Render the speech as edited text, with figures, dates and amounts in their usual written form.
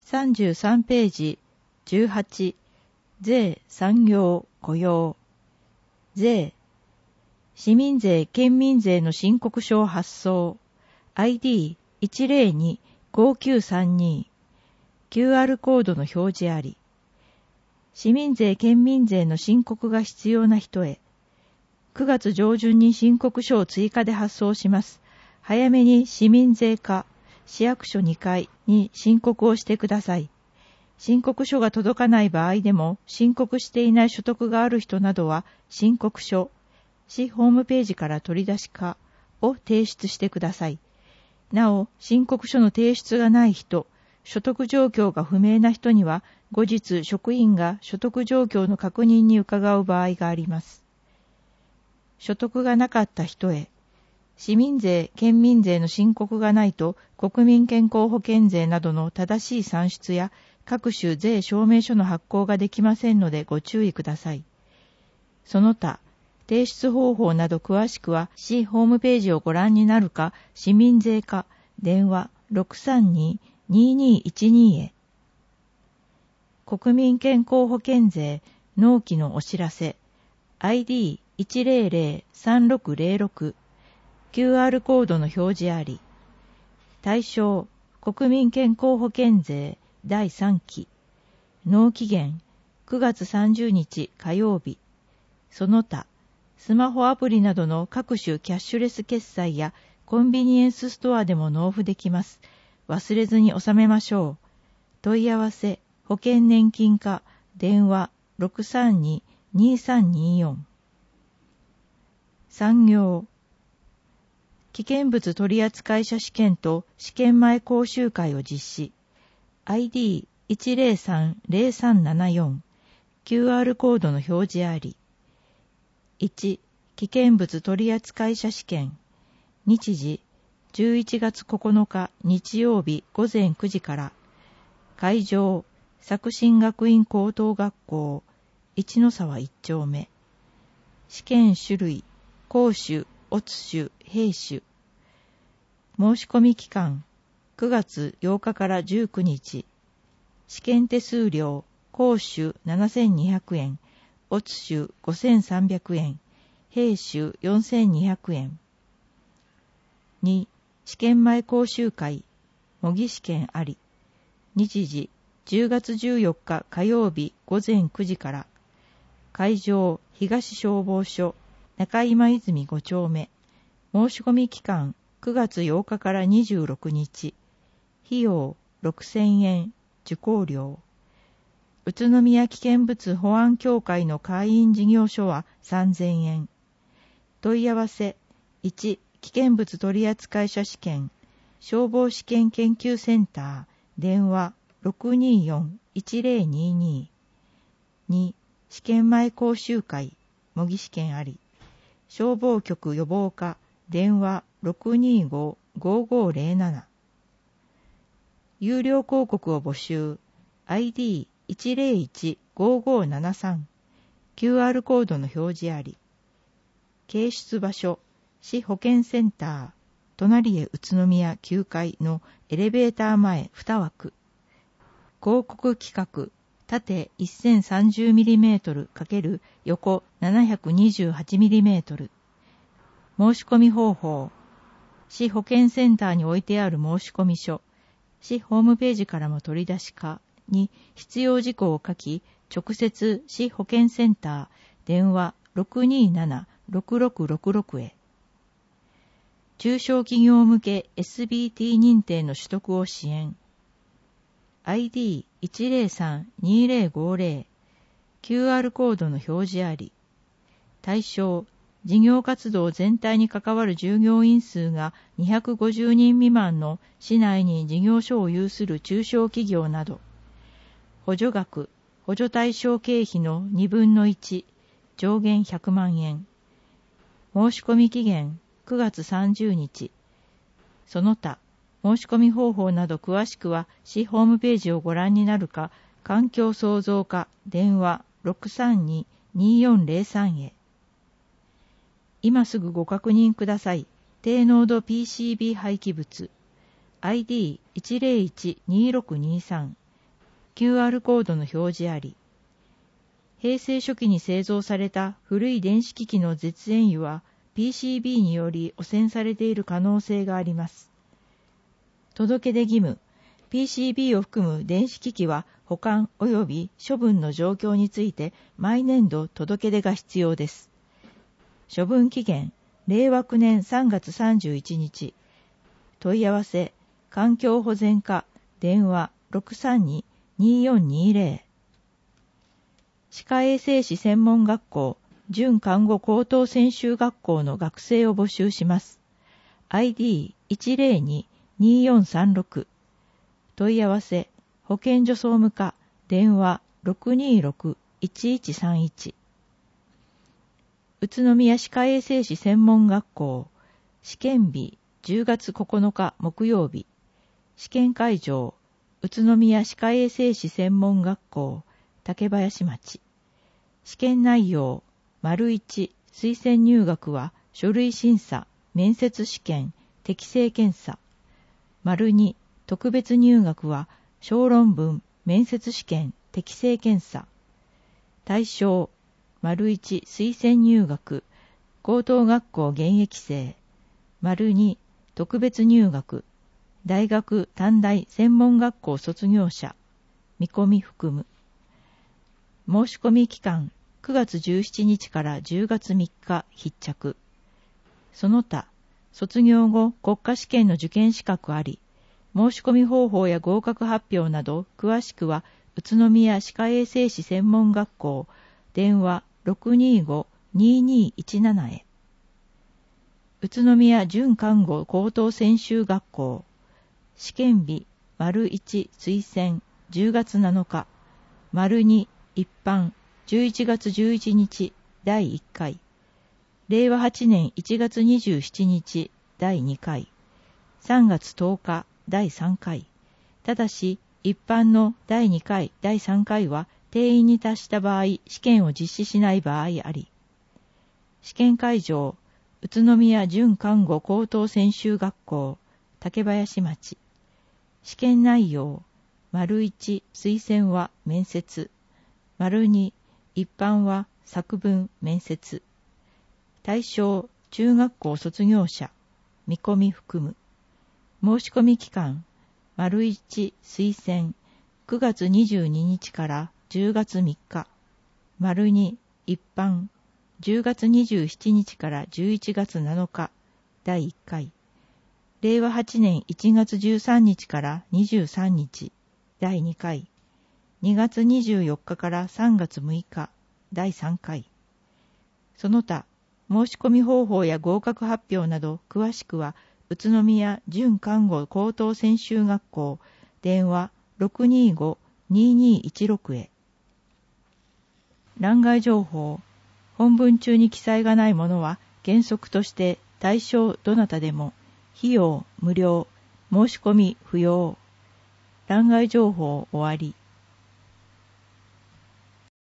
33ページ18税産業雇用税市民税県民税の申告書を発送 ID1025932 QR コードの表示あり市民税県民税の申告が必要な人へ9月上旬に申告書を追加で発送します。早めに市民税課市役所2階に申告をしてください。申告書が届かない場合でも申告していない所得がある人などは申告書、市ホームページから取り出し課を提出してください。なお、申告書の提出がない人、所得状況が不明な人には後日職員が所得状況の確認に伺う場合があります。所得がなかった人へ、市民税、県民税の申告がないと国民健康保険税などの正しい算出や各種税証明書の発行ができませんのでご注意ください。その他、提出方法など詳しくは市ホームページをご覧になるか、市民税課電話 632-2212 へ。国民健康保険税納期のお知らせ ID1003606 QR コードの表示あり対象国民健康保険税第3期納期限9月30日火曜日その他スマホアプリなどの各種キャッシュレス決済やコンビニエンスストアでも納付できます忘れずに納めましょう問い合わせ保険年金課電話 632-2324 産業危険物取扱者試験と試験前講習会を実施 ID1030374 QR コードの表示あり1危険物取扱者試験日時11月9日日曜日午前9時から会場作新学院高等学校一ノ沢1丁目試験種類講習乙種兵種申し込み期間9月8日から19日試験手数料講習7200円乙種5300円兵種4200円2試験前講習会模擬試験あり日時10月14日火曜日午前9時から会場東消防署中今泉5丁目申し込み期間9月8日から26日費用6000円受講料宇都宮危険物保安協会の会員事業所は3000円問い合わせ1危険物取扱者試験消防試験研究センター電話 624-1022 2試験前講習会模擬試験あり消防局予防課電話 625-5507 有料広告を募集 ID101-5573 QR コードの表示あり掲出場所市保健センター隣へ宇都宮9階のエレベーター前2枠広告規格縦 1030mm× 横 728mm 申し込み方法市保健センターに置いてある申込書市ホームページからも取り出し課に必要事項を書き直接市保健センター電話 627-6666 へ中小企業向け SBT 認定の取得を支援ID103-2050 QR コードの表示あり対象事業活動全体に関わる従業員数が250人未満の市内に事業所を有する中小企業など補助額補助対象経費の2分の1上限100万円申し込み期限9月30日その他申し込み方法など詳しくは市ホームページをご覧になるか環境創造課電話 632-2403 へ今すぐご確認ください。低濃度 PCB 廃棄物 ID101-2623 QR コードの表示あり。平成初期に製造された古い電子機器の絶縁油は PCB により汚染されている可能性があります。届出義務。PCB を含む電子機器は保管及び処分の状況について毎年度届出が必要です。処分期限、令和9年3月31日。問い合わせ、環境保全課、電話 632-2420。歯科衛生士専門学校、準看護高等専修学校の学生を募集します。ID102-2436。問い合わせ、保健所総務課、電話 626-1131。宇都宮歯科衛生士専門学校、試験日10月9日木曜日。試験会場、宇都宮歯科衛生士専門学校、竹林町。試験内容、1、推薦入学は書類審査、面接試験、適性検査。2、特別入学は小論文、面接試験、適性検査。対象、1、推薦入学、高等学校現役生。2、特別入学、大学短大専門学校卒業者、見込み含む。申し込み期間、9月17日から10月3日必着。その他、卒業後国家試験の受験資格あり、申し込み方法や合格発表など詳しくは宇都宮歯科衛生士専門学校電話 625-2217 へ。宇都宮準看護高等専修学校試験日 ① 推薦10月7日 ② 一般11月11日第1回令和8年1月27日第2回3月10日第3回。ただし、一般の第2回、第3回は定員に達した場合、試験を実施しない場合あり。試験会場、宇都宮準看護高等専修学校、竹林町。試験内容、1、推薦は面接。2、一般は作文面接。対象、中学校卒業者、見込み含む。申し込み期間、1、推薦、9月22日から10月3日。2、一般、10月27日から11月7日、第1回。令和8年1月13日から23日、第2回。2月24日から3月6日、第3回。その他、申し込み方法や合格発表など詳しくは、宇都宮準看護高等専修学校電話 625-2216 へ。欄外情報。本文中に記載がないものは原則として対象どなたでも費用無料、申し込み不要。欄外情報終わり。